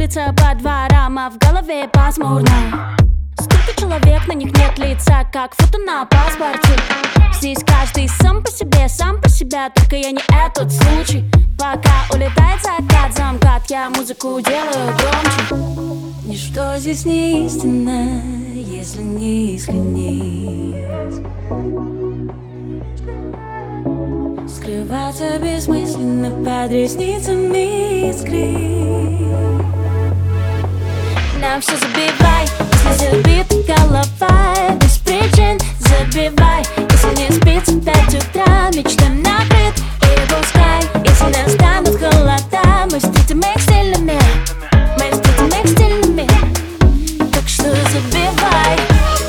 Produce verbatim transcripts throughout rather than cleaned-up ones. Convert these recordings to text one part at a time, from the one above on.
улица по дворам, а в голове пасмурно. Столько человек, на них нет лица, как фото на паспорте. Здесь каждый сам по себе, сам по себя, только я не этот случай. Пока улетает закат, замкат, я музыку делаю громче. Ничто здесь не истинно, если не искренне. Скрываться бессмысленно под ресницами искры. Нам все забивай, если забита голова без причин. Забивай, если не спится в пять утра, мечтам накрыт. И пускай, если настанут холода, мы встретим их стильными, мы встретим их стильными. Так что забивай.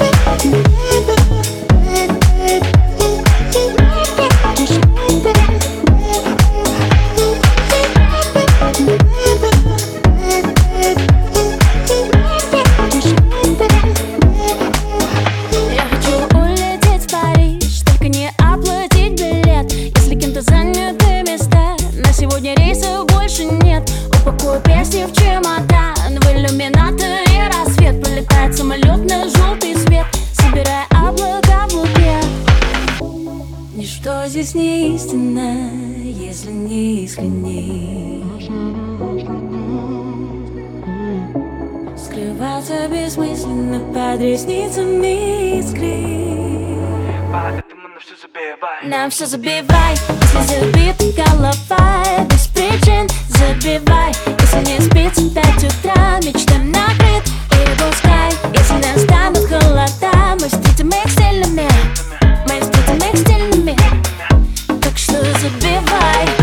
Сегодня рейсов больше нет. Упакую песни в чемодан, в иллюминаторе рассвет. Пролетает самолет на желтый свет, собирая облака в луке. Ничто здесь не истинно, если не искренне. Скрываться бессмысленно под ресницами искры. Нам все забивай, если забита голова без причин. Забивай, если не спится в пять утра, мечтам накрыт. И пускай, если настанут холода, мы встретим их стильными, мы встретим их стильными. Так что забивай.